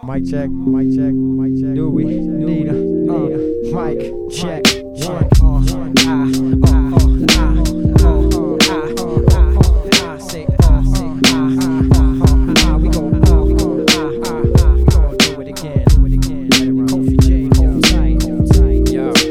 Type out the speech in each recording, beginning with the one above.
Mic check, mic check, mic check. Do we need a mic check? One, say we gon' do it again. Kofi J, hold tight.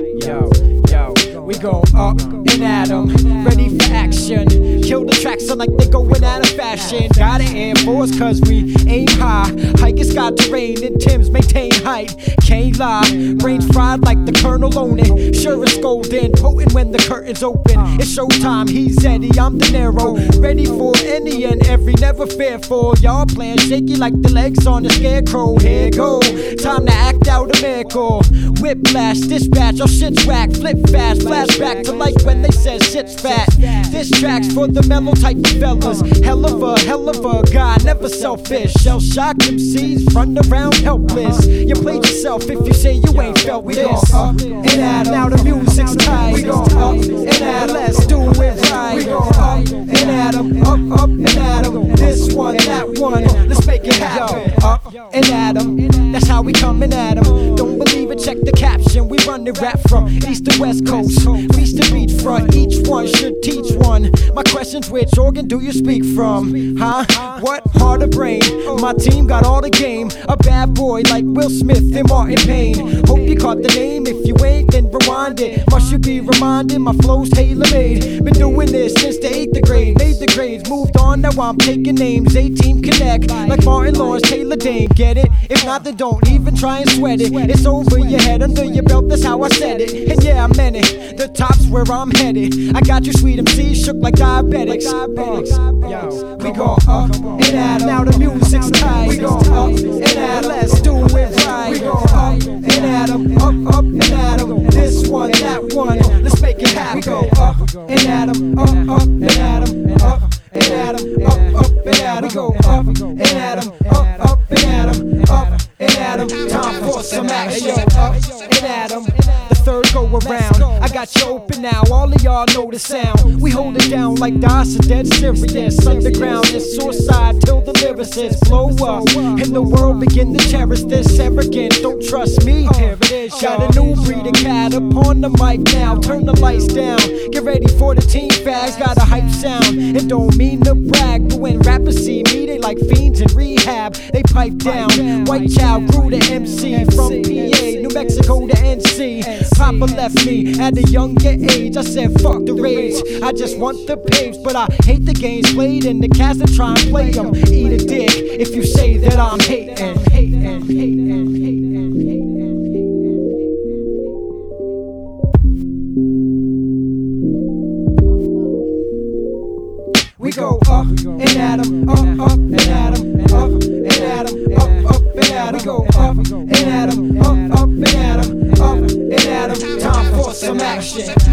Yo, we gon' up and at 'em, ready for action. Kill the tracks so like they going out of fashion. Got an Air Force cause we aim high. Hiking sky terrain and Tim's maintain height. Can't lie, brains fried like the Colonel on it. Sure it's golden, potent when the curtains open. It's showtime, he's Eddie, I'm De Niro. Ready for any and every, never fearful. Y'all playing shaky like the legs on the scarecrow. Here go, time to act out a miracle. Whiplash, dispatch, oh shit's whack. Flip fast, flashback to like when they said shit's fat. This track's for the mellow type of fellas. Hell of a guy, never selfish. Shell shocked MCs, front around helpless. You played yourself if you say you ain't felt this. We gon' up and at 'em, now the music's tight. We gon' up and at 'em, let's do it right. We gon' up and at 'em, up and at 'em. This one, that one, let's make it happen. Up and at 'em, that's how we coming at 'em. Don't believe it, check the caption. We run the rap from east to west coast, beach to beachfront. Each one should teach one. My question's, which organ do you speak from? Huh? What? Heart or brain? My team got all the game. A bad boy like Will Smith and Martin Payne. Hope you caught the name. If you ain't, then rewind it. Must you be reminded? My flow's tailor-made. Been doing this since the 8th grade. Made the grades, moved on, now I'm taking names. A-Team Connect, like Martin Lawrence, Taylor Dane. Get it? If not, then don't even try and sweat it. It's over your head, under your belt, that's how I said it. And yeah, I meant it. The top's where I'm headed. I got you sweet MCs shook like diabetics. Yo, we gon' up and at 'em, now the music's tight. We gon' up and at 'em, let's do it right. We gon' up and at 'em, up and at 'em. This one, that one, let's make it happen. We gon' up and at 'em, up and at 'em, up and at 'em, up and at 'em. We go up and at 'em, up and at 'em, up and at 'em. Time for some action. Up and at 'em. Third go around, I got you open now, all of y'all know the sound. We hold it down like DOS, dead serious. Underground is suicide till the lyricists blow up and the world begin to cherish this arrogant. Don't trust me, here it is. Got a new breed of cat up on the mic now. Turn the lights down, get ready for the team fags. Got a hype sound, it don't mean to brag, but when rappers see me, they like fiends in rehab. They pipe down. White child grew to MC from PA, New Mexico to NC. Papa left me at a younger age. I said fuck the rage, I just want the page. But I hate the games played and the cats that try and play them. Eat a dick if you say that I'm hating. We go up and at 'em, up and at 'em, up and at 'em, up and at 'em. We go up and at 'em, up and at 'em, up and at 'em. Time for some action.